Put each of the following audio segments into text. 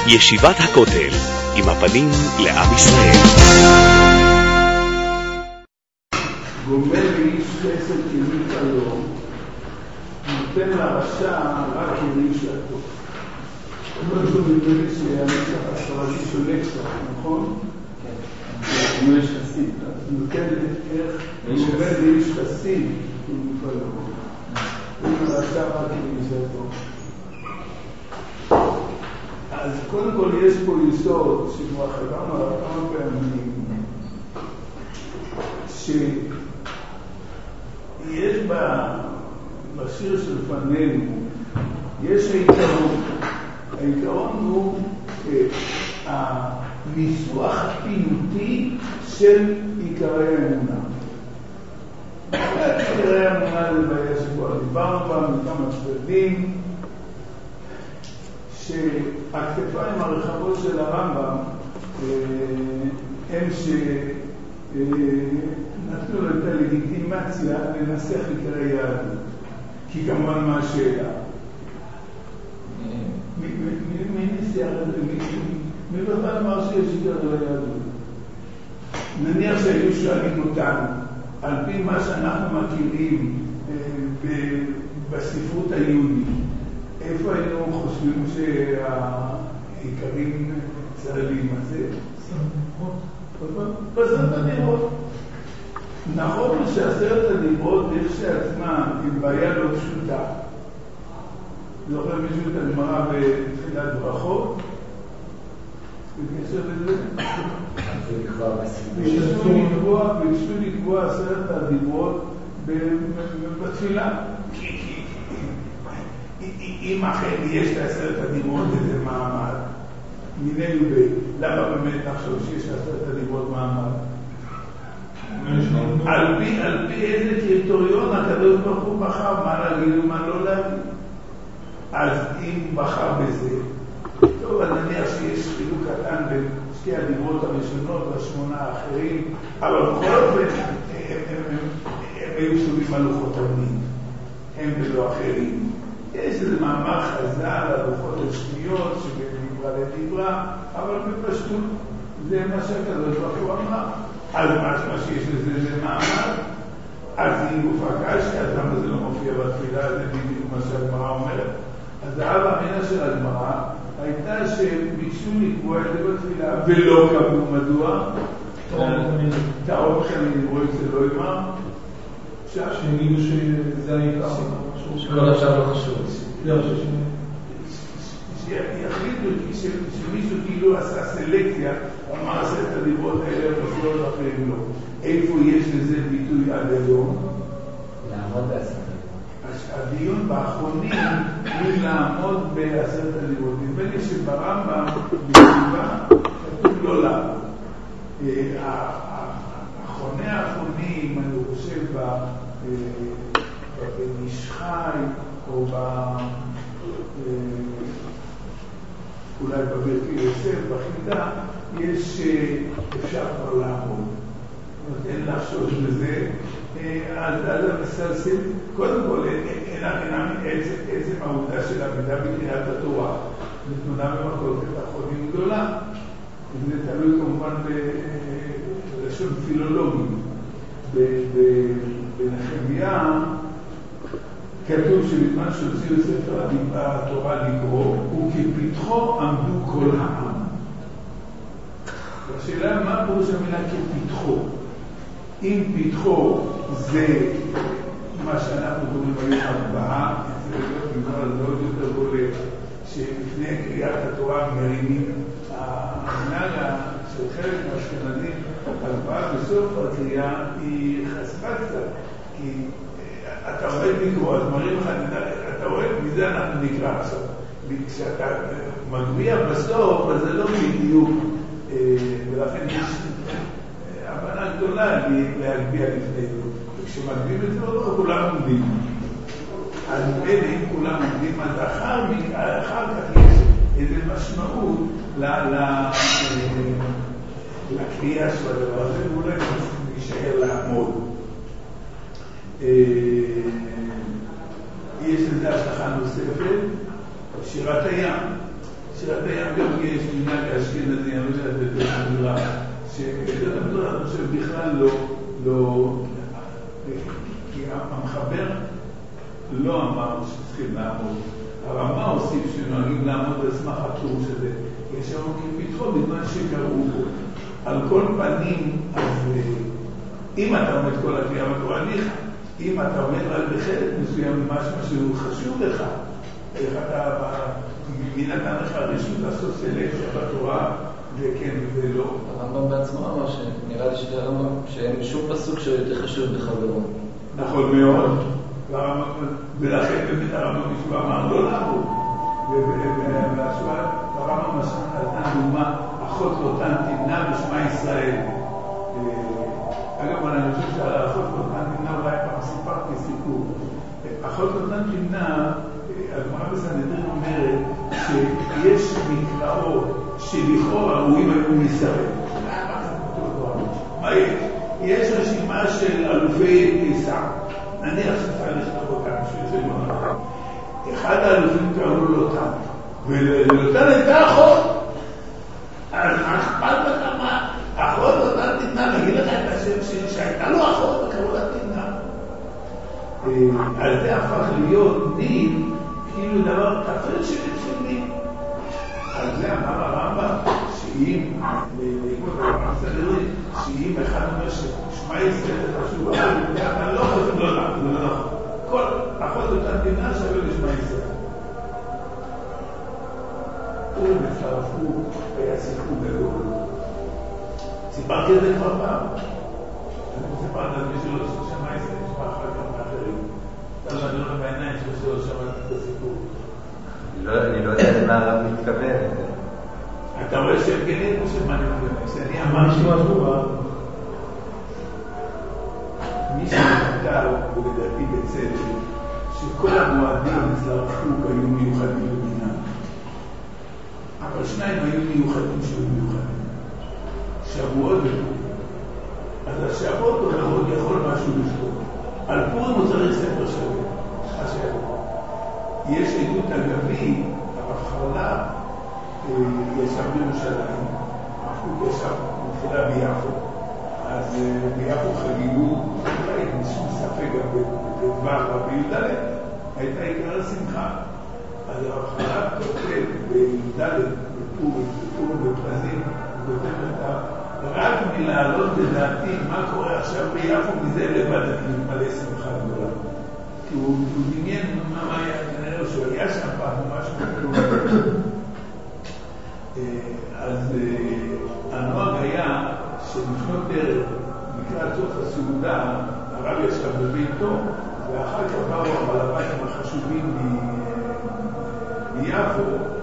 ישיבת הכותל, עם הפנים לעם ישראל. גומל לאיש חסד כמית היום, נותן לרשע רק כרישתו. לא שהוא נדמה שהנצח הספרדי שולק קצת, נכון? כן. הוא איש חסיד. נותן איך גומל לאיש חסיד כמית היום. נותן לרשע רק כרישתו. אז קודם כל יש פה יסוד שכבר חזרנו עליו כמה פעמים, שיש בשיר שלפנינו, יש העיקרון. העיקרון הוא הניסוח הפיוטי של עיקרי האמונה. עיקרי האמונה זה בעיה שכבר דיברנו בה מכמה צדדים, שהכתפיים הרחבות של הרמב"ם הם שנתנו לו את הלגיטימציה לנסח עיקרי יהדות. כי כמובן מה השאלה? מי ניסח את זה? מי בכלל אמר שיש עיקרי יהדות? נניח שהיו שואלים אותנו על פי מה שאנחנו מכירים בספרות היהודית, איפה היינו חושבים שהעיקרים צריך להימצא? בעשרת הדיברות. נכון שעשרת הדיברות כשעצמם עם בעיה לא פשוטה. זוכר מישהו את הגמרא בתחילת ברכות? בקשר לזה? ביקשו לקבוע עשרת הדיברות בתפילה. אם אכן יש לעשרת הדיברות איזה מעמד, מיני ובי, למה באמת נחשוב שיש לעשרת הדיברות מעמד? על פי איזה קריטריון הקדוש ברוך הוא בחר מה להגיד ומה לא להגיד. אז אם בחר בזה, טוב, אני נניח שיש חילוק קטן בין שתי הדיברות הראשונות והשמונה האחרים, אבל בכל אופן הם היו כתובים על לוחות הברית, הם ולא אחרים. יש איזה מאמר חז"ל על לוחות השניות שבדברה לדברה, אבל בפשטות זה מה שהקדוש ברוך הוא אמר. אז מה שיש לזה זה מאמר, אז אם הוא פקש, אז למה זה לא מופיע בתפילה, זה בדיוק מה שהגמרא אומרת. אז האבא המינה של הגמרא הייתה שביקשו לקבוע את זה בתפילה ולא קבעו. מדוע? תאור בכם לדברו אצל לא אמר שהגידו שזה העיקר שכל עכשיו לא חשוב שיחליטו שמישהו כאילו עשה סלקציה על מה עשה את הדיברות האלה בסביבות אחרים לא. איפה יש לזה ביטוי עד היום? לעמוד בעשרת הדיברות. הדיון באחרונים הוא לעמוד בעשרת הדיברות. נדמה לי שברמב"ם בכתיבה כתוב לא לעמוד. האחרוני האחרונים, אני חושב במשחי או אולי בברכי יוסף, בחידה, יש אפשר כבר לעמוד. אין לחשוש בזה. אז המסלסל, קודם כל, עצם העובדה של עמידה בקריאת התורה, נתונה במחלוקת אחרונים גדולה. זה תלוי כמובן בלשון פילולוגים. בנחמיה כתוב שבזמן שהוציאו ספר התורה לקרוא, וכפתחו עמדו כל העם. השאלה מה פירוש המילה כפתחו? אם פתחו זה מה שאנחנו קוראים היום ארבעה, זה עוד יותר בולט, שלפני קריאת התורה מרימים המנהגה של חלק מהאשכנזים, ארבעה בסוף הקריאה היא חשפה קצת, כי אתה עומד לקרוא, אז מראים לך, אתה רואה, מזה אנחנו נקרא עכשיו. כשאתה מגביע בסוף, אז זה לא בדיוק, ולכן יש הבנה גדולה להגביע לפני זה. וכשמגביעים את זה, לא כולם עומדים. אז בין אם כולם עומדים, אז אחר כך יש איזו משמעות לקריאה של הדבר הזה, ואולי נשאר לעמוד. יש לזה השלכה נוספת, שירת הים. שירת הים גם יש מנהג האשכנזי, אני לא יודע, זה המדרע, שזה המדרע, אני חושב בכלל לא, כי המחבר לא אמר שצריכים לעמוד. הרמה הוסיף שנוהגים לעמוד על סמך הפירוש הזה. יש שם כפתחו בזמן שקראו בו. על כל פנים, אז אם אתה עומד כל הקריאה בתורניך, אם אתה עומד רק בחלק מסוים משהו חשוב לך, איך אתה, מי נתן לך רשות לעשות סלקציה בתורה, וכן ולא. הרמב"ם בעצמו אמר שנראה לי שזה הרמב"ם, שאין שום פסוק שיותר חשוב בחברו. נכון מאוד. ולכן באמת הרמב"ם משווה אמר לא לעבוד. והשוואה, הרמב"ם נתן דוגמה, אחות לוטן תמנע בשמע ישראל. אגב, אני חושב שהאחות לוטן תמנע אולי פעם סיפרתי סיפור. אחות לוטן תמנע, הגמרא בסנהדרין אומרת שיש מקראות שלכאורה ראויים היו מישראל. מה יש? יש רשימה של אלופי קיסר. נניח שצריך לכתוב אותם שזה לא נכון. אחד האלופים קראו לוטן, ולוטן הייתה אחות. אז אכפת לך מה? אחות לוטן תמנע, נגיד לך את השם שהייתה לו אחות וקראו לה תמנע. על זה הפך להיות דין, כאילו דבר כפר שבתפילין. על זה אמר הרמב"ם, שאם, בעקבות הרמב"ם סנהדרין, שאם אחד אומר ששמע ישראל זה חשוב, אבל אתה לא חשוב, לא נכון. כל אחות לוטן תמנע שווה לשמע ישראל. פורים הצטרפו, היה סיפור גדול. סיפרתי את זה כבר פעם. אני סיפרתי על מי שלא שמע ישראל, נשמע אחר כך מאחרים. אתה לא מדבר בעיניים שלא שמעת את הסיפור. אני לא יודע מה הרב מתכוון. אתה רואה שהם גנים או שמה אני מתכוון? שאני אמרתי מי שנתקל, ולדעתי בצדק, שכל המועדים אצל הרב קוק היו מיוחדים במדינה. אבל שניים היו מיוחדים שהיו מיוחדים. שבועות ופורים. אז השבועות הוא מאוד יכול משהו לכתוב. על פורים הוא צריך ספר שווה. השבוע. יש עדות אגבי, הרב חרל"פ ישב בירושלים, הרב קוק ישב בתחילה ביפו. אז ביפו חגיגו, אין שום ספק גם בדבר בי"ד, הייתה עיקר השמחה. אז הרב חרל"פ כותב בי"ד, בפורים בפרזים, הוא כותב את רק מלהעלות לדעתי מה קורה עכשיו ביפו, מזה לבד אני מתמלא שמחה גדולה. כי הוא דמיין מה היה, כנראה שהוא היה שם פעם או משהו כזה. אז הנוהג היה שלפנות ערב, לקראת סוף הסעודה, הרב ישב בביתו, ואחר כך באו הבעל הבית החשובים מיפו,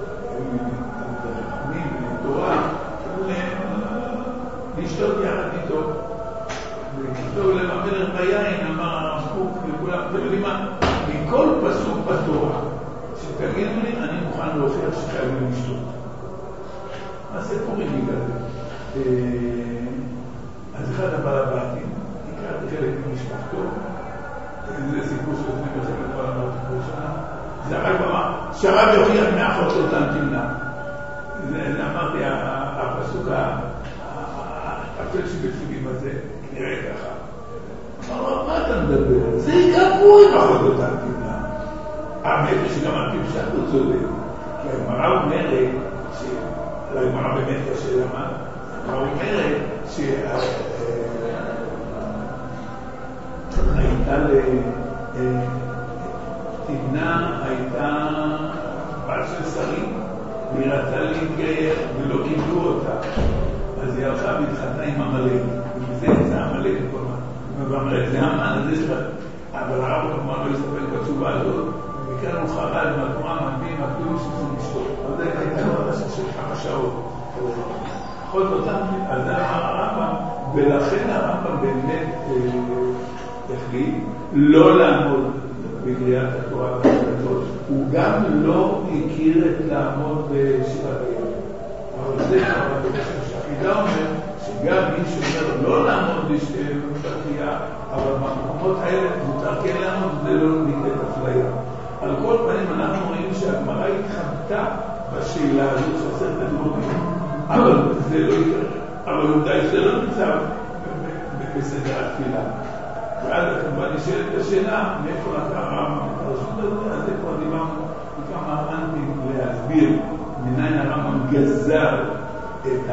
חכמים ותורה, לשתות יחד איתו. וכתוב להם המלך ביין, אמר הרב קוק לכולם, אתם יודעים מה? מכל פסוק בתורה שתגידו לי, אני מוכן להוכיח שחייבים לשתות. מה זה קוראים לי כזה? אז אחד הבעל הבתים, הכרתי חלק ממשפחתו, זה סיפור שלפני מלחמת העולם הראשונה, זה רק אמר, שהרב יוכיח מאחות לוטן תמנע. זה אמרתי, הפסוק האפל שבתפילין הזה, נראה ככה. אמר, מה אתה מדבר? זה יקפו עם אחות לוטן תמנע. האמת שגם על פי פשט הוא צודק, כי הגמרא אומרת, לגמרא באמת קשה למה, הגמרא אומרת תמנע הייתה בת של שרים, והיא רצתה להתגייר ולא קיבלו אותה. אז היא הלכה והתחתנה עם עמלק, ומזה יצא עמלק כל מה. ואמרת, זה המן, אז יש לה. אבל הרב כמובן לא יסתפק בתשובה הזאת, ומכאן הוא חרד מהתורה מביאים אפילו שצריכים לשתות. אבל זה הייתה לא של כמה שעות. בכל זאת, אז זה אמר הרמב"ם, ולכן הרמב"ם באמת החליט לא לעמוד בקריאת התורה והקדשות. הוא גם לא הכיר את לעמוד בשירת הים. אבל זה שהחידה אומר שגם מי שאומר לא לעמוד בקריאה, אבל במקומות האלה מותר כן לעמוד, זה לא נקראת אפליה. על כל פנים אנחנו רואים שהגמרא התחבטה בשאלה הזאת חסר את הדברים, אבל זה לא יקרה. אבל עובדה שזה לא נמצא בסדר התפילה. ואז כמובן נשאלת השאלה, מאיפה לקח הרמב"ם את הרשות הזאת, אז איפה דיברנו בכמה אנטים להסביר מניין הרמב"ם גזר את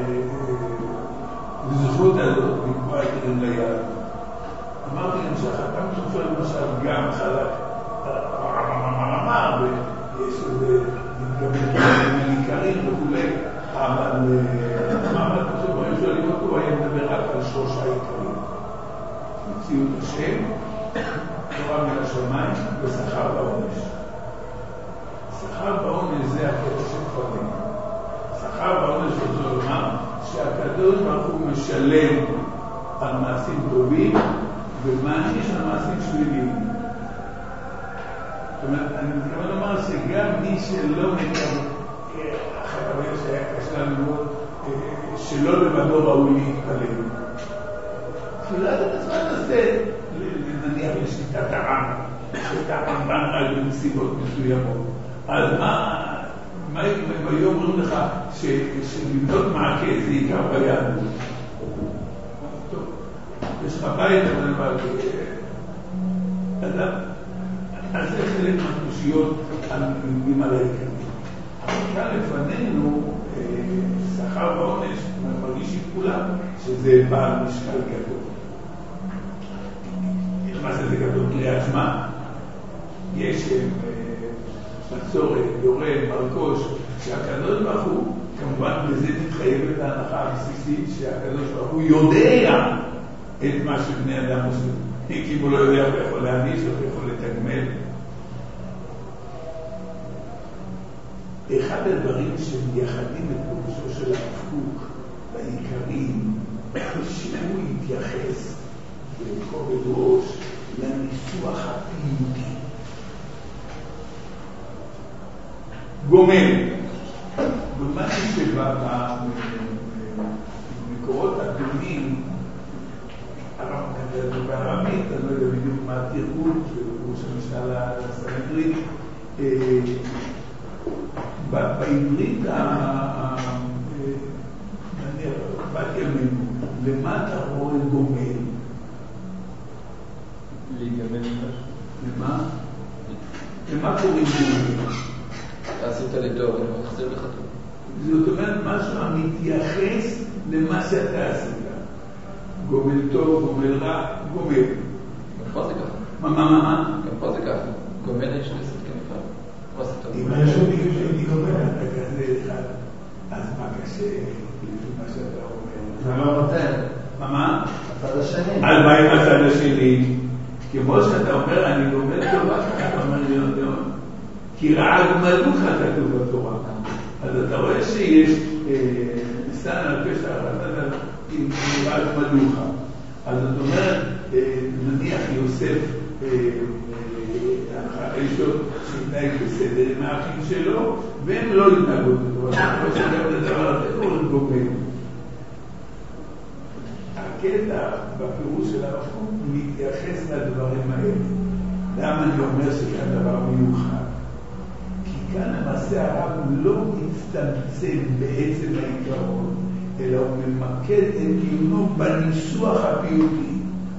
הזכות הזאת לקבוע את הדין ליד. אמרתי גם שהחתם סופר למשל גם חלק הרמב"ם אמר, ויש איזה מתגמלים עיקרים וכולי, אבל המעמד שבהם שואלים אותו היה מדבר רק על 3 עיקרים. מציאות השם, תורה מן השמיים ושכר בעונש. שכר בעונש זה הקטע שכפרים. שכר בעונש רוצה לומר שהקדוש ברוך הוא משלם על מעשים טובים ומעניש על מעשים שליליים. זאת אומרת, אני מתכוון לומר שגם מי שלא מקבל, החבר שהיה קשה לנו שלא לבדו ראוי להתפלל. תפילת הזמן הזה, נניח לשיטת העם, שיטת הרמב"ן רק בנסיבות מסוימות. אז מה אם היו אומרים לך שלבנות מעקה זה עיקר ביהדות? טוב, יש לך בית, אבל אדם, אז זה חלק מהקושיות הנוגעים על העיקרים. כאן לפנינו שכר ועונש, מרגיש עם כולם שזה בעל משקל גדול. מה זה גדול לעצמה? יש מסורת, יורם, מרקוש, שהקדוש ברוך הוא, כמובן בזה מתחייבת ההנחה הבסיסית שהקדוש ברוך הוא יודע את מה שבני אדם עושים. כי הוא לא יודע, הוא יכול להעניש, הוא יכול לתגמל. אחד הדברים שמייחדים את פירושו של הרב בעיקרים, שהוא יתייחס בכובד ראש לניסוח הפיוטי. גומל. גומל שבא במקורות הקודמים, הרב כתב בערבית, אני לא יודע בדיוק מה התרגום, שהוא שמשל לסנהדרין, בעברית בת ימינו, למה אתה רואה גומל? להיגמל למה? למה קוראים גומל? עשית לדור, אני מחזיר לך טוב. זאת אומרת משהו המתייחס למה שאתה עשית. גומל טוב, גומל רע, גומל. גם פה זה ככה. מה? גם פה זה ככה. גומל יש לסת כנפרד. אם היה שום בגלל שהייתי גומל, אתה כזה אחד. אז מה קשה לפי מה שאתה אומר? זה לא נותן. מה? הצד השני. על מה עם הצד השני? כמו שאתה אומר, אני גומל טובה, אתה אומר לי עוד כי רעה גמלוך כתוב בתורה. אז אתה רואה שיש סן על פשע הרחת עם רעה גמלוך. אז זאת אומרת, נניח יוסף יש לו שהתנהג בסדר עם האחים שלו, והם לא התנהגו בתורה. אז כמו שגם לדבר הזה קוראים גומל. הקטע בפירוש של הרב קוק מתייחס לדברים האלה. למה אני אומר שכאן דבר מיוחד? כי כאן למעשה הרב לא מצטמצם בעצם העיקרון, אלא הוא ממקד את דיונו בניסוח הפיוטי.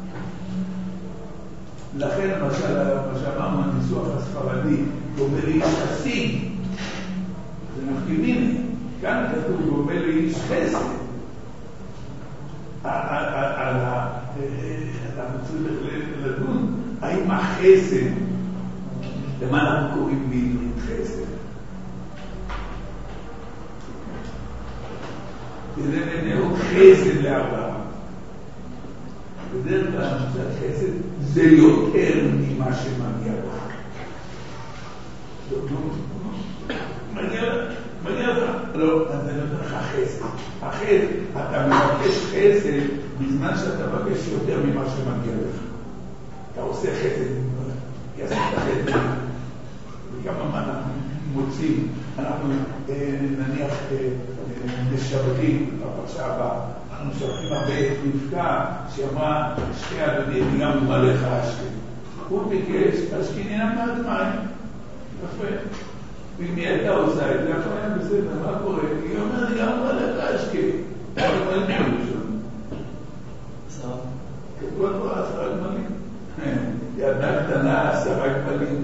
לכן למשל, מה שאמרנו, הניסוח הספרדי, גומל איש חסיד, זה מפגינים. כאן כתוב גומל איש חסד. אנחנו צריכים לדון האם החסד, למה אנחנו קוראים בעברית חסד? זה נאמר חסד לאברהם. בדרך כלל נמצא חסד זה יותר ממה שמגיע לך. מגיע לך? לא, אז זה נותן לך חסד. אחרי, אתה מבקש חסד בזמן שאתה מבקש יותר ממה שמגיע לך. אתה עושה חסד, כי עשית חסד. וכמה מה אנחנו מוצאים, אנחנו נניח משבחים בפרשה הבאה, אנחנו משבחים הרבה את רבקה שאמרה שתי אדוני וגם מלך השכם. הוא ביקש, השכיני נמד מים. יפה. ואם היא הייתה עושה את זה, עכשיו היה בסדר, מה קורה? היא אומרת, גם מלך אשכה. אבל מה אין פה ראשון? כתוב התורה 10 גמלים. ידנה קטנה 10 גמלים,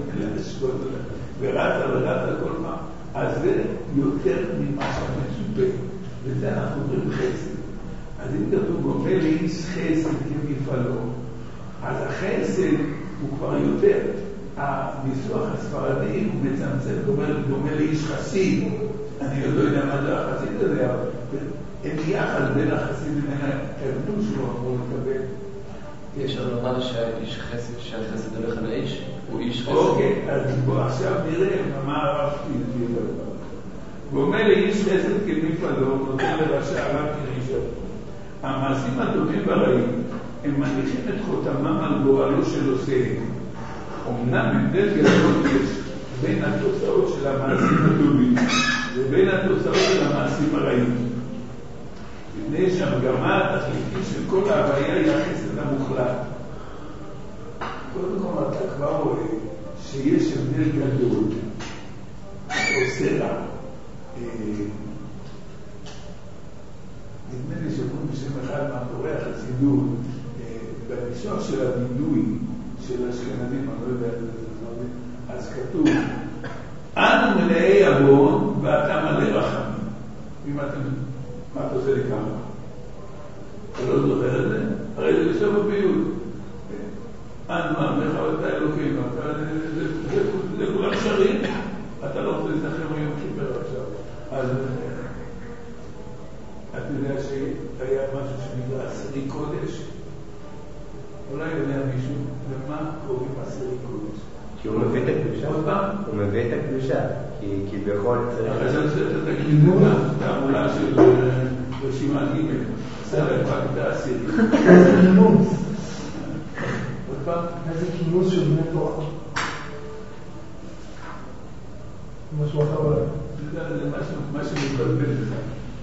ורתה כל פעם. אז זה יותר ממה שמצופה. וזה אנחנו אומרים חסד. אז אם כתוב גומל לאיש חסד כמפעלו, אז החסד הוא כבר יותר. הניסוח הספרדי הוא מצמצם, דומה לאיש חסיד. אני עוד לא יודע מה זה החסיד הזה, אבל אין יחד בין החסיד לבין הארגון שהוא אמור לקבל. יש לנו לומר שהחסד הולך על האיש, הוא איש חסד. אוקיי, אז בוא עכשיו נראה מה הרב ידבר. גומל לאיש חסד כמפעלו, נותן לרשע הרב כרישו. המעשים הטובים והרעים הם מניחים את חותמם על גורלו של עושיהם. אמנם הבדל גדול יש בין התוצאות של המעשים הטובים ובין התוצאות של המעשים הרעים. מפני שהמגמה התכליתית של כל ההוויה היא החסד המוחלט. קודם כל אתה כבר רואה שיש הבדל גדול. אתה עושה רע. נדמה לי שאומרים בשם אחד מהתורי החסידות, בניסוח של הבידוי של אשכנזים, אני לא יודע את זה, אז כתוב, אנו מלאי עוון ואתה מלא רחמים. אם אתם, מה אתה עושה לי ככה? אתה לא זוכר את זה? הרי זה בסוף הביוד. אנו עמך ואתה אלוקינו, זה כולם שרים, אתה לא רוצה להתנחם היום כיפר עכשיו. אז אתה יודע שהיה משהו שנקרא עשירי קודש? אולי יודע מישהו, למה קוראים עשירי קודש? כי הוא מביא את הקדושה. עוד פעם? הוא מביא את הקדושה, כי בכל צריך... אחרי זה אתה תגיד תעמולה של רשימת ג' סרט רק את העשירי. איזה כינוס. עוד פעם? איזה כינוס של בני תורה. משהו אחר. זה מה שמתבלבל בזה.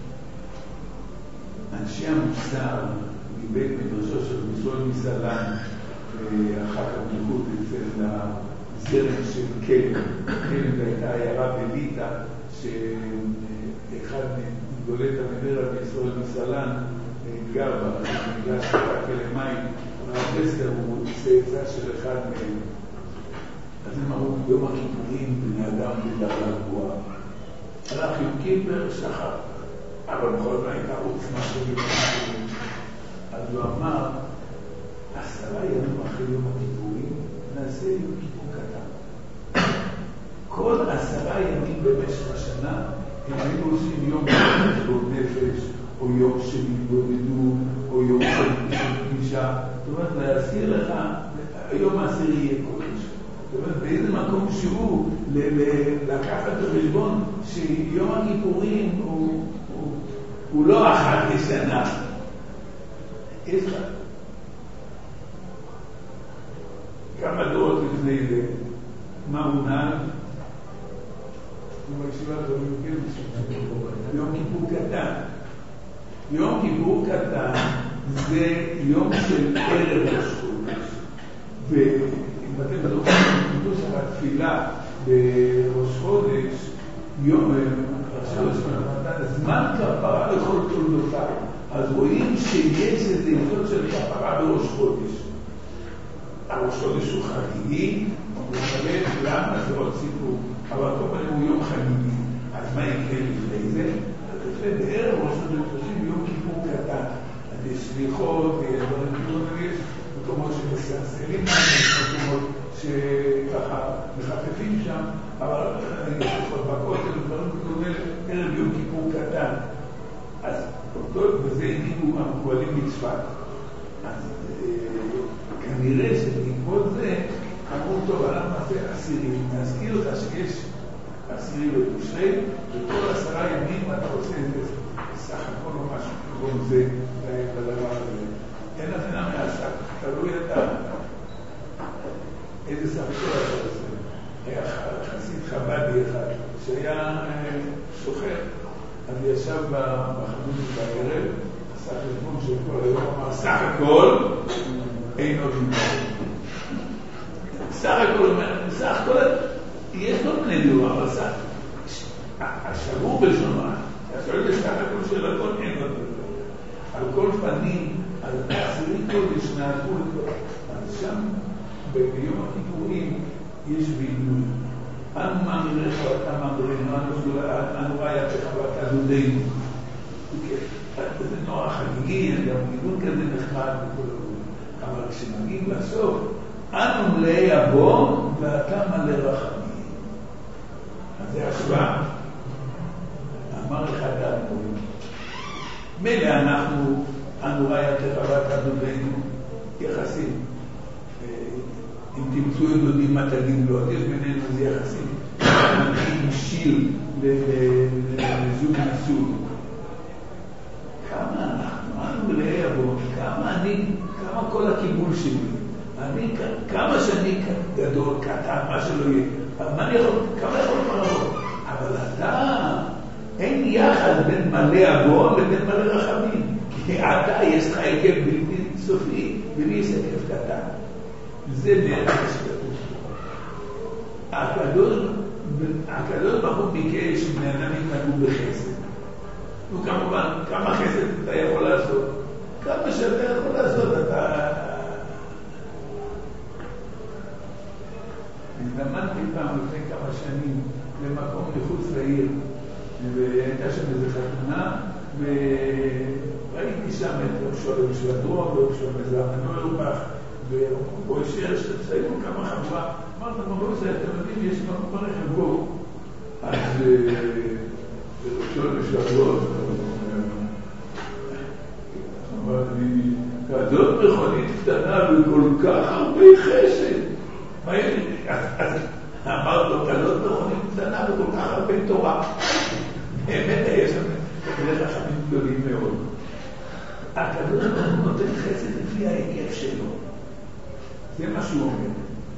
אנשי המוסר מבית מדרשו של ישראל מסלן ואחר כך מלכות אצל הזרם של קלם. קלם הייתה עיירה בליטה שאחד מגדולי תלמידי רבי ישראל מסלן גר בה, בגלל שהיה קלמיים, הרב לסקר הוא צאצא של אחד מהם. אז הם אמרו, ביום הכיפורים בני אדם בדרגה גבוהה. הלך עם כיפר שחר. אבל בכל זאת הייתה עוצמה של יום. אז הוא אמר, 10 ימים אחרי יום הכיפורים, נעשה יום כיפור קטן. כל 10 ימים במשך השנה, הם היינו עושים יום של חשבון נפש, או יום של התבודדות, או יום של פגישה. זאת אומרת, להזכיר לך, היום העשירי יהיה קודש. זאת אומרת, באיזה מקום שהוא, לקחת בחשבון שיום הכיפורים הוא לא אחת לשנה. יש לה. כמה דורות לפני זה, מה הוא נעל? בישיבה הזו יום כיפור קטן. יום כיפור קטן זה יום של ערב ראש חודש. ואם אתם בטוחים, כתוב של התפילה בראש חודש, יום זמן כפרה לכל תולדותיו. אז רואים שיש איזה יסוד של כפרה בראש חודש. הראש חודש הוא חגיגי, הוא משלם למה זה עוד סיפור. אבל כל פעם הוא יום חגיגי. אז מה יקרה לפני זה? אז לפני בערב ראש חודש עושים יום כיפור קטן. אז יש סליחות, יש מקומות שמסרסלים, יש מקומות שככה מחפפים שם, אבל יש סליחות בכותל, ודברים כתובים ערב יום כיפור קטן. אז בזה הגיעו המקובלים מצפת. אז כנראה שבעקבות זה אמרו טוב, אנחנו נעשה עשירים. נזכיר לך שיש עשירים בתשרי, וכל 10 ימים אתה עושה את זה. סך הכל או משהו כגון זה בדבר הזה. אין הבנה מהסך, תלוי אתה איזה סך הכל אתה עושה. היה חסיד חב"די אחד שהיה שוחר. אז ישב בחנות בערב, עשה חשבון של כל היום, אמר, סך הכל אינו דמיון. סך הכל, סך הכל, יש כל מיני דברים, אבל כל פנים, אז תחזרי קודש נעזרו לכל. אז שם, ביום הכיפורים, יש בילוי. אנו מאמיריך ואתה מאמירנו, אנו רעייתך ואתה דודנו. זה נורא חגיגי, גם גידול כזה נחמד וכל הדברים. אבל כשמגיעים בסוף, אנו מלאי עוון ואתה מלא רחמים. אז זה השוואה. אמר אחד האדמו"רים, מילא אנחנו, אנו רעייתך ואתה דודנו, יחסים. אם תמצאו את דודים מה תגיד לו, יש בינינו זה יחסים. מנחיל שיר לזוג ניסוי. כמה אנחנו, אנו מלאי עוון, כמה כל הכיבול שלי, כמה שאני גדול, קטן, מה שלא יהיה, כמה יכול פרעות, אבל אתה, אין יחד בין מלא עוון לבין מלא רחמים, כי אתה יש לך היקף בלתי סופי, ולי יש היקף קטן. זה בערך שכתוב. הקדוש ברוך הוא ביקש שבני אדם יתנהגו בחסד. וכמובן, כמה חסד אתה יכול לעשות? כמה שאתה יכול לעשות, אתה... הזדמנתי פעם לפני כמה שנים למקום מחוץ לעיר, והייתה שם איזו חתונה, וראיתי שם את רב שולם שבדרום, ורב שולם זרמן אורבך, ובו השאר שתסיימו כמה חבורה. אמרת, מרוז, אתם יודעים, יש מקום ברכב בו. אז רב שולם שבדרום, אמרתי, כזאת מכונית קטנה וכל כך הרבה חסד. אז אמר לו, כזאת מכונית קטנה וכל כך הרבה תורה. באמת יש שם כנראה חכמים גדולים מאוד. הקדוש ברוך הוא נותן חסד לפי ההיקף שלו. זה מה שהוא אומר.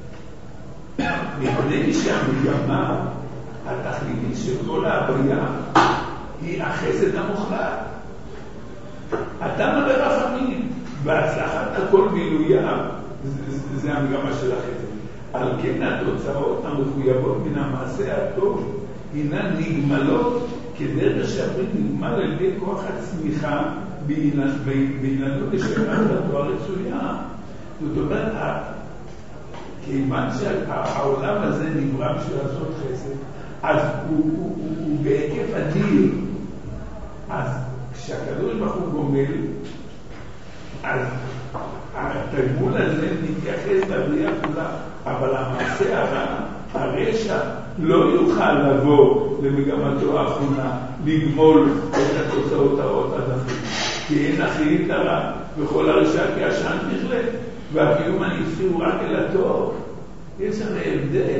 מפני שהמגמה התכליתית של כל הבריאה היא החסד המוחלט. אתה מלא רחמים, והצלחת הכל מילויה, זה המגמה של החסד. על כן התוצאות המחויבות מן המעשה הטוב הינן נגמלות כדרך שהברית נגמל על ידי כוח הצמיחה בהילנות לשאלת התורה רצויה. זאת אומרת, כיוון שהעולם הזה נברא בשביל לעשות חסד, אז הוא בהיקף אדיר. אז כשהקדוש ברוך הוא גומל, אז התגמול הזה מתייחס לבריאה כולה, אבל המעשה הרע, הרשע, לא יוכל לבוא למגמתו האחרונה, לגמול את התוצאות הרעות הדחים. כי אין אחרית הרע, וכל הרשע כעשן תכלה, והקיום הנצחי הוא רק אל הטוב. יש הרי הבדל.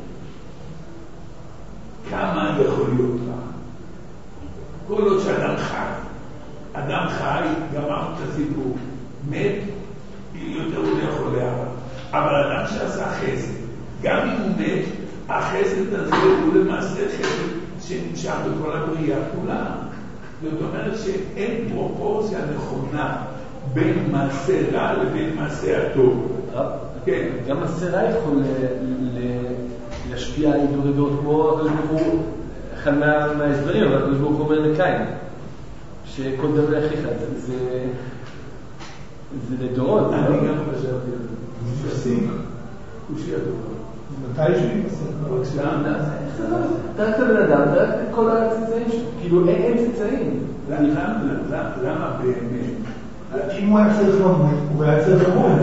כמה יכול להיות רע? כל עוד שאדם חי. אדם חי, גמרנו את הסיפור, מת, יותר הוא לא יכול להרע. אבל אדם שעשה חסד, גם אם הוא מת, החסד הזה הוא למעשה חסד שנמשך בכל הבריאה כולה. זאת אומרת שאין פרופורציה נכונה בין מעשה רע לבין מעשה הטוב. כן. גם מעשה רע יכול להשפיע על דורגות כמו אחד מההסברים, אבל הקדוש ברוך הוא אומר לקין, שכל דבר הכי חד, זה לדורות. אני גם חשבתי על זה. מפסים, קושי הדורות. מתי שהוא יפסק? רק שם. אתה רק בן אדם, אתה רק כל הצצאים שלו. כאילו אין צצאים. למה באמת? אם הוא היה צריך למות, הוא היה צריך למות.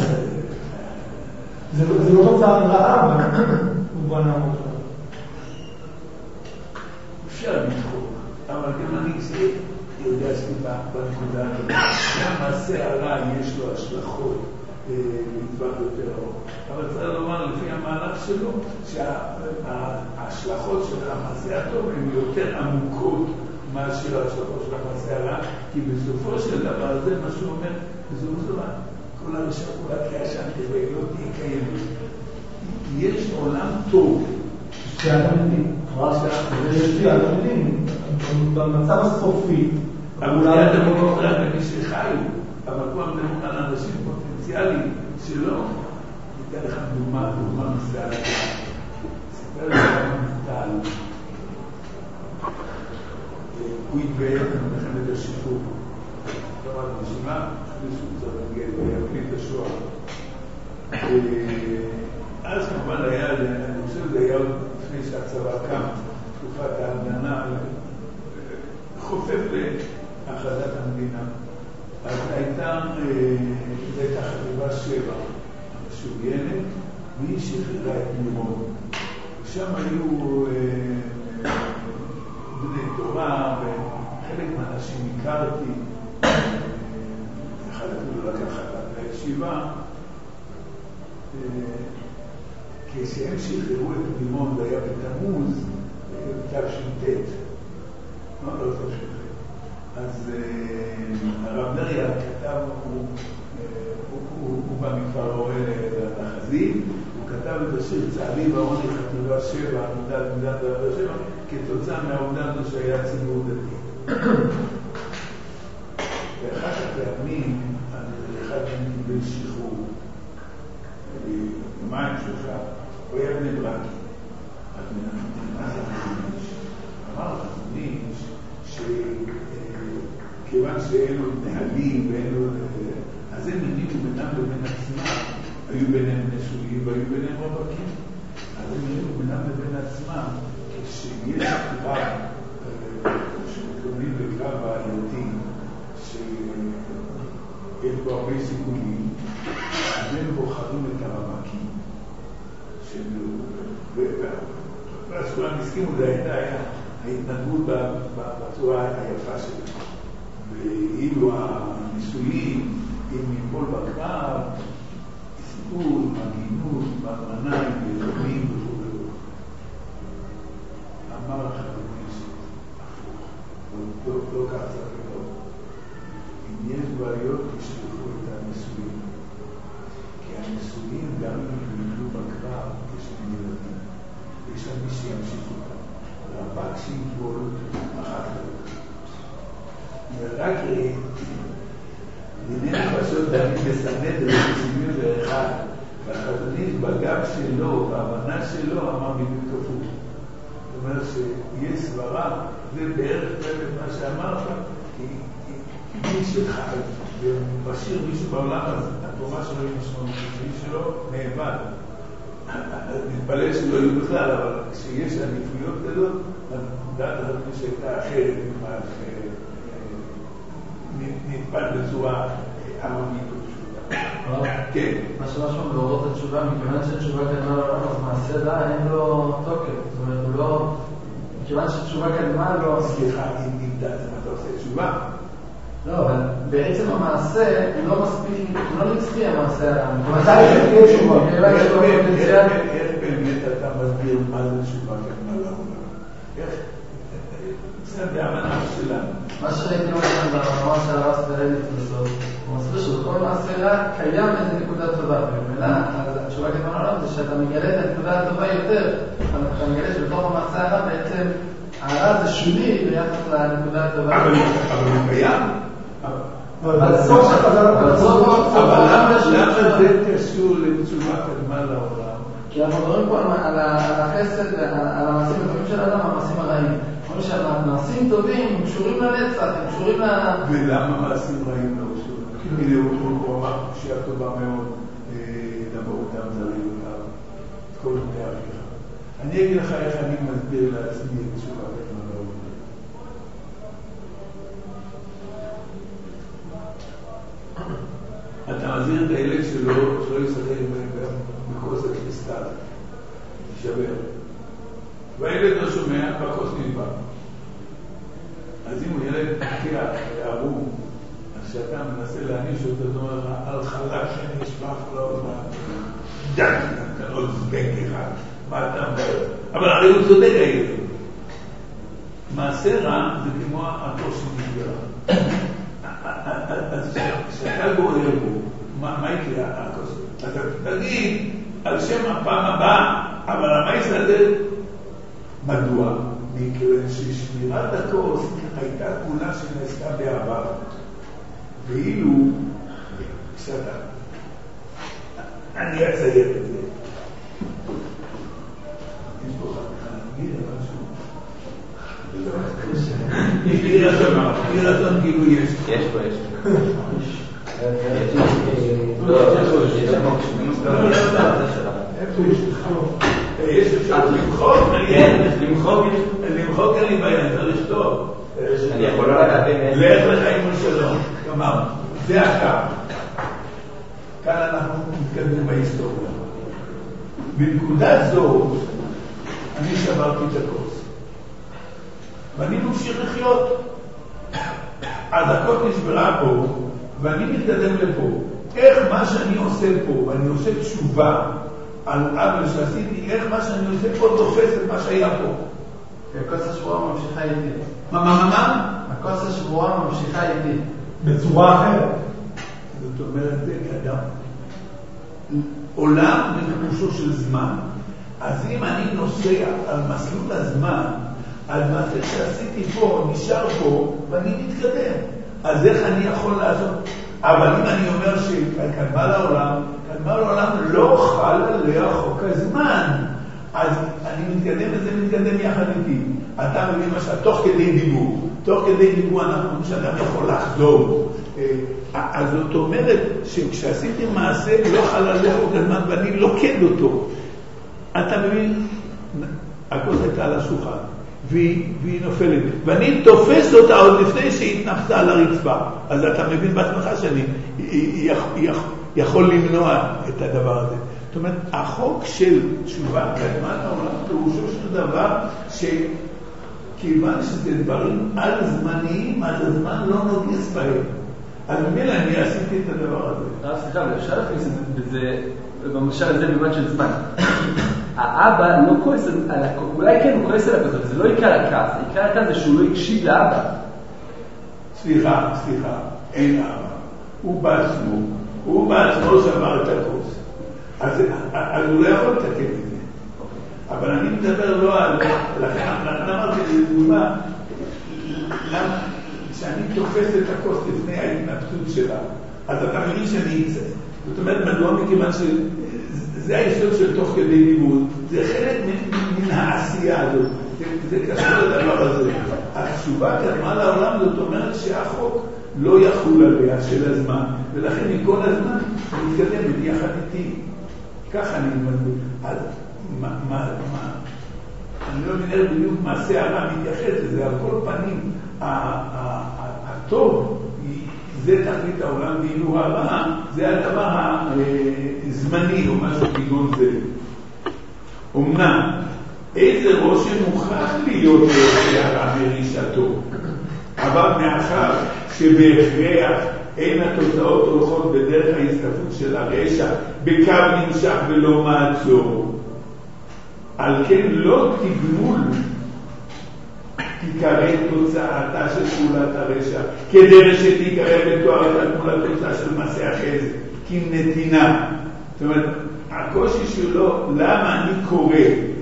זה לא תוצאה רעה, הוא בוא נעמוד. אפשר לדחוק, אבל גם אני יודע שבה בנקודה הזאת. המעשה הרע יש לו השלכות בטווח יותר ארוך. אבל צריך לומר לפי המהלך שלו שההשלכות של המעשה הטוב הן יותר עמוקות מאשר ההשלכות של המעשה הרע, כי בסופו של דבר זה מה שהוא אומר, זו כל הרשע כולה כעשן כדי לא תהיה קיימת. יש עולם טוב. שתי התלמידים. שתי התלמידים. במצב הסופי. אולי הדמות רק למי שחיו, אבל פה מדברים על אנשים פוטנציאליים שלא. ניתן לך דוגמה מסער. סיפר לך מובטל. הוא התבהר במלחמת השחרור. כלומר, נשימה, מישהו צריך להביא את השואה. אז כמובן היה, אני חושב שזה היה עוד לפני שהצבא קם, תקופת ההגנה, חופף להכרזת המדינה. אז הייתה חטיבה 7, משוריינת, והיא שחררה את מירון. ושם היו בני תורה, וחלק מהאנשים הכרתי, אחד אפילו לקחת לישיבה, כשהם שחררו את מירון, זה היה בתמוז, תש"ט. לא תש"ט. אז הרב נריה כתב, הוא בא מכפר אורן לתחזית, הוא כתב את השיר צהלי ועוני חטיבה 7, עמודת 7, כתוצאה מהעובדה הזו שהיה ציבור דתי. ואחת הפעמים, אחד מהם קיבל שחרור, יומיים שלך, הוא היה בני ברקי. אז מנחם אמר לחזוניש שכיוון שאין לו נהלים ואין לו... אז הם הניחו בינם לבין עצמם, היו ביניהם נשואים והיו ביניהם רווקים. אז הם הניחו בינם לבין עצמם, כשיש קרב, שמתכוונים בקרב בעייתי, שיש בו הרבה סיכונים, אז הם בוחרים את הרווקים. ואז כולם הסכימו, זה הייתה ההתנהגות בצורה היפה שלו. ואילו הניסויים, אם מכל בקרב, סיכון, מגינות, מרניים, ילדים וכו'. אמר החלומש, הפוך, לא כך צריך לראות. אם יש בעיות, תשלחו את הניסויים. כי הניסויים גם אם ילמדו בקרב, יש להם ילדים. יש שם מי שימשיך אותם. רבק שיגבול, אחת לא. ורק דיני פשוט דני בסנד ב-71, והחזוניש בגב שלו, בהבנה שלו, אמר בדיוק כפוף. זאת אומרת שיש סברה, זה בערך מה שאמרת, כי מי שחי ומשאיר מישהו בעולם הזה, התורה שלו היא משמעותית, מי שלו נאבד. נתפלל שלא יהיו בכלל, אבל כשיש עדיפויות גדולות, דעת החזוניש שהייתה אחרת ממה נתפל בצורה עממית ופשוטה. כן. מה שמשהו בהורות התשובה, מכיוון שהתשובה קדמה לעולם, אז מעשה רע אין לו תוקף. זאת אומרת, הוא לא... מכיוון שהתשובה קדמה לא... סליחה, אם אתה עושה תשובה. לא, אבל בעצם המעשה הוא לא מספיק, הוא לא נצחי המעשה הרע. מתי יש תשובה? איך באמת אתה מסביר מה זה תשובה קדמה לעולם? איך? זה בהבנה שלנו. מה שראיתי לכם במאמר של הרב ספרדית בסוף, הוא מסביר שבכל מעשה רע קיים איזה נקודה טובה. אז התשובה קדמה לעולם זה שאתה מגלה את הנקודה הטובה יותר. אתה מגלה שבתוך המעשה הרע בעצם הרע זה שולי ביחס לנקודה הטובה. אבל הוא קיים. אבל למה זה קשור לתשובה קדמה לעולם? כי אנחנו מדברים פה על החסד, על המעשים הטובים של האדם, המעשים הרעים. כמו שהמעשים טובים הם קשורים לנצח, הם קשורים ולמה מעשים רעים לא קשורים? הנה הוא אמר פשיעה טובה מאוד, דמותם זרים אותם, את כל מיני הפיכה. אני אגיד לך איך אני מסביר לעצמי את תשובה קדמה לעולם. אתה מזהיר את הילד שלו ישחק בכוס הקריסטל, תישבר. והילד לא שומע, בכוס נדבק. אז אם הוא ילד תקיע, ערום, אז שאתה מנסה להניש אותו, זאת אומרת, על חלק שנשפך לו, דק, אתה לא זבק אחד, מה אתה אומר? אבל הרי הוא צודק הילד. מעשה רע זה כמו הכוס שנשברה. אז כשאתה גורר בו, מה יקרה הכוס? אתה תגיד על שם הפעם הבאה, אבל המייס הזה, מדוע? מכיוון ששמירת הכוס הייתה כולה שנעשתה בעבר. ואילו, כשאתה, אני אצייר את זה. יש פה חתיכה, נגיד משהו. יהי רצון כאילו יש. יש פה, יש. יש אפשר למחוק, למחוק אני בעיה, צריך לכתוב. אני יכול לא לדעת. לך לחיים ושלום, כלומר, זה הקו. כאן אנחנו מתקדמים בהיסטוריה. בנקודת זו, אני שברתי את הכוס. ואני ממשיך לחיות. הדקות נשברה פה, ואני מתקדם לפה. איך מה שאני עושה פה, ואני עושה תשובה על עוול שעשיתי, איך מה שאני עושה פה תופס את מה שהיה פה. הכוס השבועה ממשיכה איתי. מה? הכוס השבועה ממשיכה איתי. בצורה אחרת. זאת אומרת, זה כאדם. עולם בפירושו של זמן. אז אם אני נוסע על מסלול הזמן, על מעשה שעשיתי פה, נשאר פה, ואני מתקדם. אז איך אני יכול לעשות? אבל אם אני אומר שקדמה לעולם לא חל עליה חוק הזמן, אז אני מתקדם וזה מתקדם יחד איתי. אתה מבין מה תוך כדי דיבור אנחנו אומרים שאדם יכול לחזור. אז זאת אומרת שכשעשיתי מעשה לא חל עליה חוק הזמן ואני לוקד אותו. אתה מבין? הכוס הייתה על השולחן והיא נופלת, ואני תופס אותה עוד לפני שהיא התנפצה על הרצפה. אז אתה מבין בעצמך שאני יכול למנוע את הדבר הזה. זאת אומרת, החוק של תשובה קדמה לעולם פירושו של דבר שכיוון שזה דברים על זמניים, אז הזמן לא נוגס בהם. אז ממילא אני עשיתי את הדבר הזה. סליחה, אבל אפשר להכניס את זה במשל הזה במובן של זמן. האבא לא כועס על הכוס, אולי כן הוא כועס על הכוס, אבל זה לא עיקר הכעס. עיקר הכעס זה שהוא לא הקשיב לאבא. סליחה, אין אבא. הוא בעצמו שבר את הכוס. אז הוא לא יכול לתקן את זה. אבל אני מדבר לא על... לכן אמרתי לדוגמה, למה שאני תופס את הכוס לפני ההתנפצות שלה, אז אתה מבין שאני אצא. זאת אומרת, מדוע מכיוון שזה היסוד של תוך כדי דיבור, זה חלק מן העשייה הזאת, זה קשור לדבר הזה. התשובה קדמה לעולם, זאת אומרת שהחוק לא יחול עליה של הזמן, ולכן מכל הזמן מתקדמת יחד איתי. ככה אני מדבר. אז אני לא מבין בדיוק מה שערה מתייחס לזה, על כל פנים, הטוב זה תכלית העולם, ואילו הרע זה הדבר הזמני או משהו כגון זה. אמנם, איזה רושם מוכרח להיות הרע מרישתו, אבל מאחר שבהכרח אין התוצאות הולכות בדרך ההסתפות של הרשע בקו נמשך ולא מעצור, על כן לא תגמול תיקרא תוצאתה של פעולת הרשע כדרך שתיקרא בתואר את הגמול התוצאה של מעשה החסד כנתינה. זאת אומרת, הקושי שלו, למה אני קורא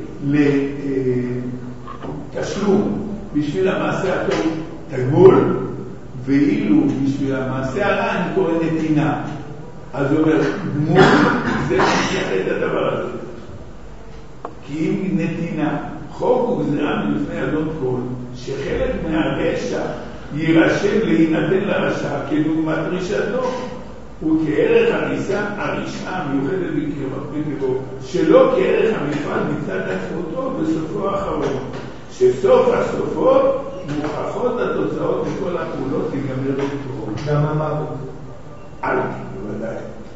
לתשלום בשביל המעשה הטוב תגמול, ואילו בשביל המעשה הרע אני קורא נתינה. אז הוא אומר, גמול זה מתייחד את הדבר הזה. כי אם נתינה, חוק וגזירה מלפני אדון כל, שחלק מהרשע יירשם להינתן לרשע כדוגמת רישתו, וכערך הרישה המיוחדת בקרבו, שלא כערך המפעל מצד עצמותו בסופו האחרון, שסוף הסופות מוכחות התוצאות מכל הפעולות להיגמר בקרבו. גם המוות. בוודאי.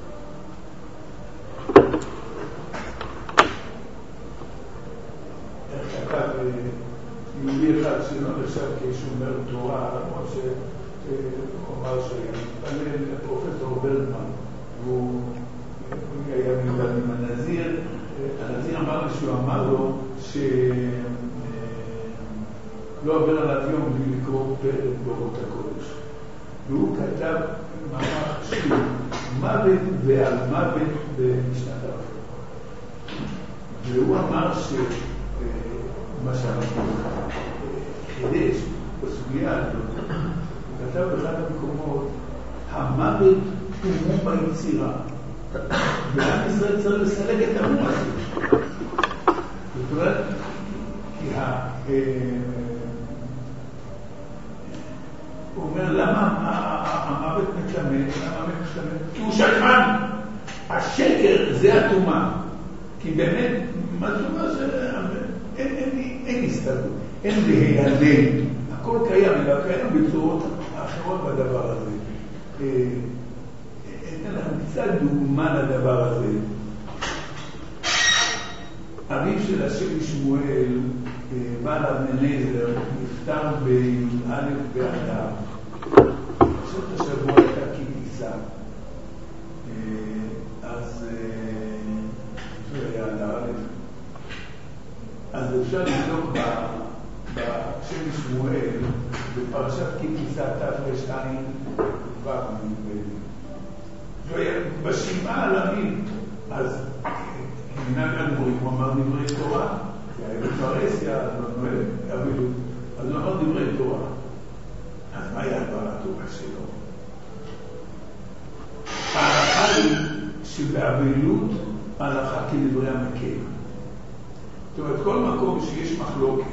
יהודי אחד שלא נחשב כשומר תורה, למרות שאומר שמתפלל לפרופסור ברדמן, והוא היה מיוחד עם הנזיר. הנזיר אמר לי שהוא אמר לו שלא עובר עליו יום בלי לקרוא פרק באורות הקודש. והוא כתב מאמר חשוב, מוות ועל מוות במשנת הרפואה. והוא אמר מה שאנחנו חידש בסוגיה הזאת, הוא כתב באחד המקומות, המוות הוא מום ביצירה, ועם ישראל צריך לסלק את המום הזה. זאת אומרת, כי הוא אומר, למה המוות מתלמד? למה המוות מתלמד? כי הוא שקרן. השקר זה התאומה. כי באמת, מה תאומה זה... אין הסתדרות, אין להיעלם. הכל קיים, אלא קיים בצורות אחרות בדבר הזה. אתן לכם קצת דוגמה לדבר הזה. אביו של השם שמואל, בעל אבנזר, נפטר בי"א באדר. בסוף השבוע הייתה כניסה. אז זה היה אדר א'. אז אפשר לבדוק בשם שמואל, בפרשת כניסה תר"ש בשבעה על אביו. אז מנהג הדברים, הוא אמר דברי תורה, זה היה בפרהסיה, אז הוא אמר דברי תורה. אז מה היה דבר התורה שלו? ההלכה היא שבאבלות ההלכה כדברי המקל. זאת אומרת, כל מקום שיש מחלוקת,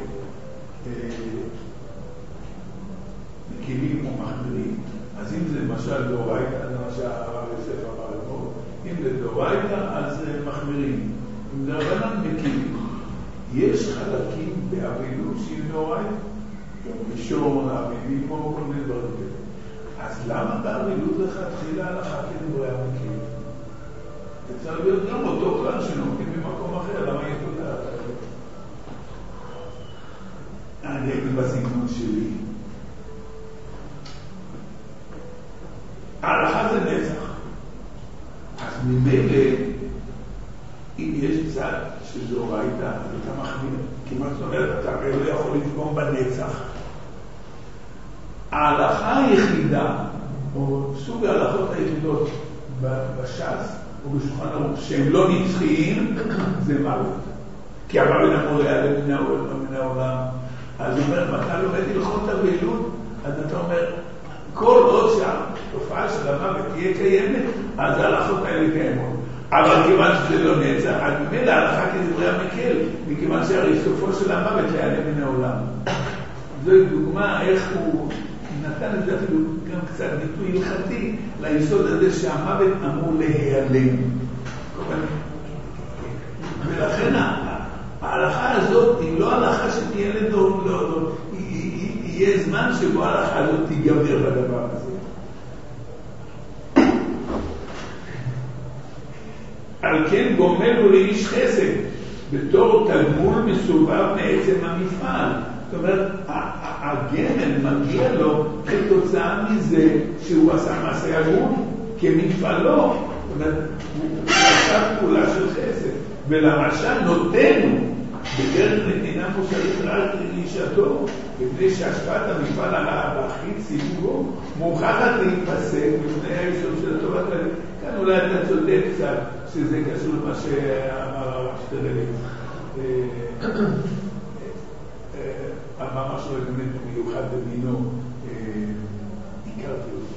מקלים או מחמירים, אז אם זה למשל דאורייתא, זה מה שהרב יוסף אמר לנו, אם זה דאורייתא, אז מחמירים. אם זה רבנן מקלים, יש חלקים באבלות שהיא דאורייתא, ראשון, אביבים, כמו כל מיני דברים כאלה. אז למה באבלות לכתחילה ההלכה כדברי המקלים? אפשר להיות גם אותו כלל שנותנים במקום אחר, למה יש לו דעת? אני אגיד בסגנון שלי. ההלכה זה נצח. אז ממילא, אם יש צד שזו ראית, אז אתה מחמיר. כמעט זאת אומרת, אתה לא יכול לפגום בנצח. ההלכה היחידה, או סוג ההלכות היחידות בש"ס, או בשולחן ערוך, שהם לא נצחיים, זה מוות. כי המוות אמור להיעלם מן העולם. אז הוא אומר, אם אתה לומד הלכות אבלות, אז אתה אומר, כל עוד שהתופעה של המוות תהיה קיימת, אז ההלכות האלה קיימות. אבל כיוון שזה לא נצח, אז ממילא ההלכה כדברי המקל, מכיוון שהרי סופו של המוות להיעלם מן העולם. זוהי דוגמה איך הוא נתן לזה אפילו גם קצת ביטוי הלכתי ליסוד הזה שהמוות אמור להיעלם. ולכן ההלכה הזאת היא לא הלכה שתהיה לדור, לא. יהיה זמן שבו ההלכה הזאת תיגמר בדבר הזה. על כן גומל הוא לאיש חסד, בתור תגמול מסובב מעצם המפעל. זאת אומרת, הגמל מגיע לו כתוצאה מזה שהוא עשה מעשה הגון, כמפעלו. זאת אומרת, הוא עשה פעולה של חסד. ולמשל נותנו בדרך נתינה מוסרית רק לאישתו, מפני שהשפעת המפעל האחיד סיבובו מוכרחת להתפסק בפני היסוד של הטובת הלב. כאן אולי אתה צודק קצת שזה קשור למה שאמר הרב שטרלינג. המאמר שלו באמת מיוחד במינו, הכרתי אותו,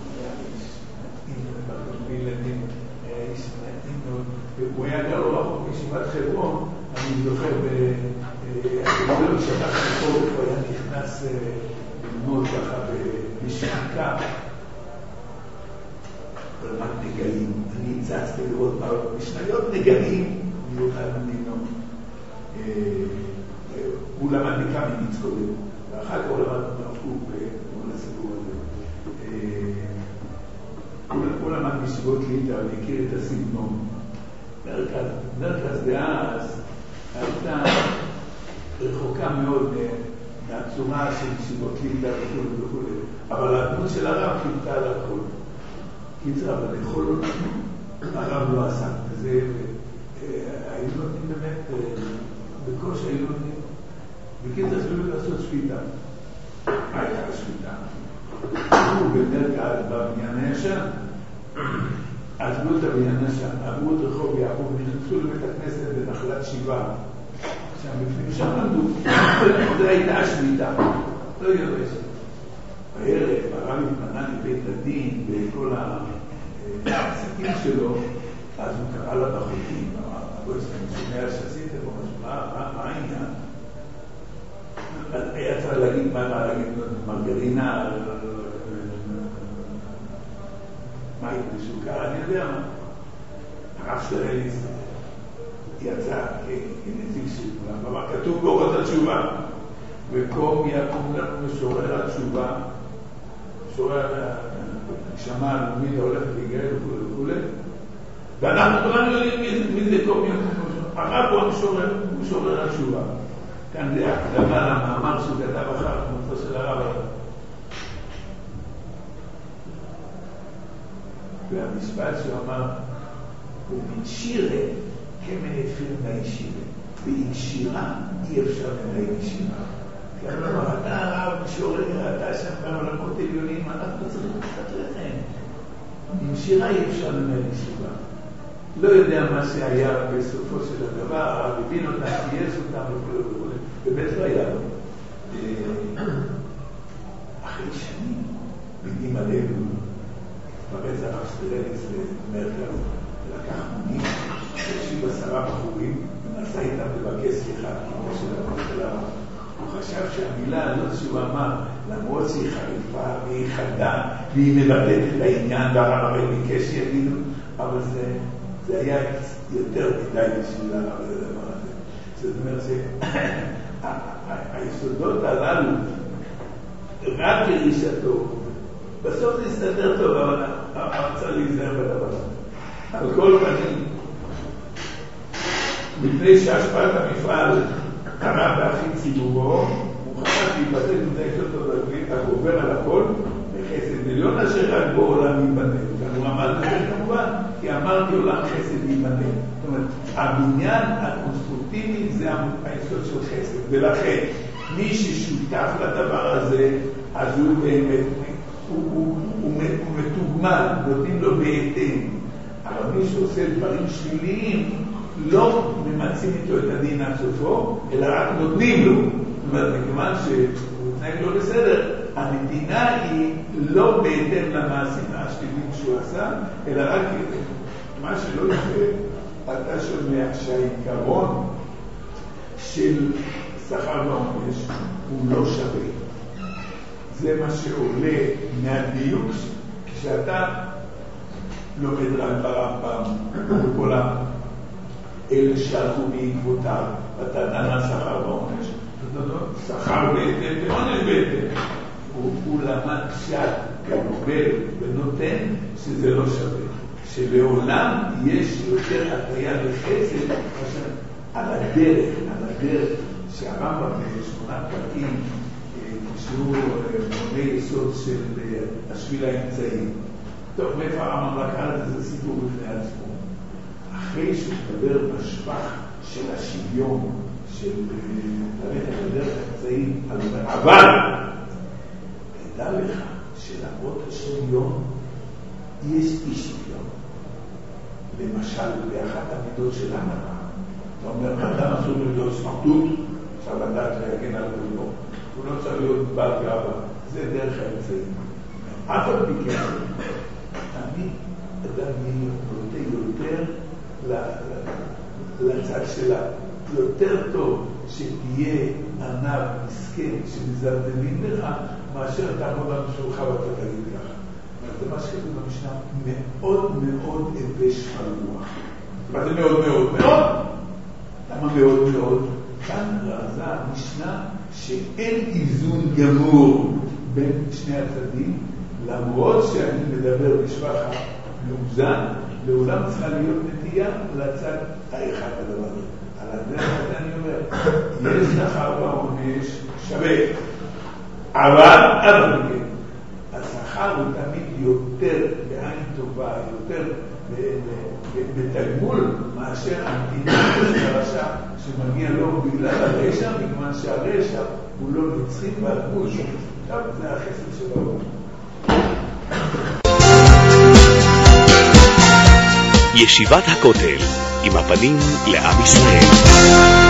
היה איש נעים מאוד, הוא היה גר לא רחוק מישיבת חברון, אני זוכר בגלל שטח חפור, הוא היה נכנס ללמוד ככה בשחקה, ברמת נגעים. אני הצצתי לראות משניות נגעים מיוחד במינו. הוא למד בקמיניץ קודם, ואחר כך הוא למד ברפוק בכל הסיפור הזה. הוא למד בישיבות ליטא, והכיר את הסגנון. מרכז דאז הייתה רחוקה מאוד מהצורה של ישיבות ליטא וכו'. אבל הדמות של הרב קיבלתה על הכל. קיצר, אבל לאכול לא נתנו, הרב לא עשה. היו נותנים באמת, בקושי היו נותנים. בקיצר אפילו לעשות שפיטה. מה הייתה השפיטה? הוא במרכז בבניין הישן, עזבו את הבניין הישן, עברו את רחוב יעקב ונכנסו לבית הכנסת בנחלת שבעה. שם בפנים שם למדו, זו הייתה השפיטה. לא יורש. בערב הרב התמנה לבית הדין וכל העסקים שלו, אז הוא קרא לבחורים, אמר, אני שומע שעשיתם או משהו, מה העניין? היה צריך להגיד מה להגיד, מרגרינה, מה יקדשו קרא? אני יודע מה. הרב שטרליץ יצא כנציג של כולם, אבל כתוב באורות התשובה, וקום יקום לנו משורר התשובה, משורר הנשמה הלאומית ההולכת להיגאל וכו', ואנחנו כולנו יודעים מי זה קום יקום משורר. הרב הוא משורר התשובה. כאן זה הקדמה למאמר שהוא כתב אחר כמותו של הרב. והמשפט שהוא אמר, ובנשירה כמנה פירנה ישירה, ובנשירה אי אפשר לנהל ישירה. כי אני אומר, אתה הרב משורר, אתה שם בעולמות עליונים, אנחנו צריכים קצת לכם. בנשירה אי אפשר לנהל ישירה. לא יודע מה שהיה בסופו של הדבר, הרב הבין אותם, גייס אותם וכו'. באמת לא היה לו. אחרי שנים, מגיעים עלינו, התפרץ הרב שטרליץ למרכז, לקח מונים, הקשיב 10 בחורים, ונסע איתם לבקש סליחה, כמו של הרב. הוא חשב שהמילה הזאת שהוא אמר, למרות שהיא חריפה והיא חדה, והיא מבטאת את העניין, והרב הרי ביקש שיגידו, אבל זה היה יותר מדי בשביל הרב לדבר הזה. זאת אומרת שהיסודות הללו, רק ברישתו, בסוף זה יסתדר טוב, אבל צריך להיזהר בדבר הזה. על כל פנים, מפני שהשפעת המפעל קרה באחים ציבורו, הוא חשב להיבטל מדי אותו הגובר על הכל, בחסד עליון אשר רק בו עולם ייבנה. הוא עמד בזה כמובן, כי אמרתי עולם חסד ייבנה. זאת אומרת, הבניין הקונסטרוקטיבי זה היסוד של חסד, ולכן מי ששותף לדבר הזה, אז הוא באמת, הוא מתוגמל, נותנים לו בהתאם. אבל מי שעושה דברים שליליים, לא ממצים איתו את הדין עד סופו, אלא רק נותנים לו. זאת אומרת, מכיוון שהוא מתנהג לא בסדר, הנתינה היא לא בהתאם למעשים השליליים שהוא עשה, אלא רק מה שלא יפה, אתה שומע שהעיקרון של שכר ועונש הוא לא שווה. זה מה שעולה מהדיוק כשאתה לומד רק ברמב"ם ובכל אלה שהלכו בעקבותיו, ואתה דן על שכר ועונש. שכר בהתאם ועונש בהתאם. הוא למד פשט כמובל ונותן שזה לא שווה. שלעולם יש יותר הטיה לחסד מאשר על הדרך שהרמב"ם ב8 פרקים שהוא מונה יסוד של השביל האמצעי. טוב, מאיפה הרמב"ם לקח את זה סיפור בפני עצמו. אחרי שהוא מדבר בשבח של השוויון, של ללכת לדרך האמצעי, אבל תדע לך שלמרות השוויון יש אי שוויון. למשל, באחת המידות של הנאה, אתה אומר, אדם אסור להיות סמרטוט, אפשר לדעת להגן על כולו, הוא לא צריך להיות בעל גאווה, זה דרך האמצעי. אף על פי כן, תמיד אדם נוטה יותר לצד שלה, יותר טוב שתהיה ענב מסכן שמזלזלים לך, מאשר תעמוד על משלך ואתה תגיד ככה. זה מה שכתוב במשנה, מאוד מאוד אבש חלוח. מה זה מאוד מאוד מאוד? למה מאוד מאוד? כאן רזה המשנה שאין איזון גמור בין שני הצדדים, למרות שאני מדבר בשבח המאוזן, לעולם צריכה להיות נטייה לצד האחד הדבר. על הדרך הזה אני אומר, יש שכר ועונש שווה, אבל כן, השכר הוא תמיד יותר בעין טובה, יותר בתגמול מאשר המדינה של הרשע שמגיע לו בגלל הרשע, מכיוון שהרשע הוא לא נצחי והגמול שלו. עכשיו זה החסד שלו. ישיבת הכותל עם הפנים לעם ישראל.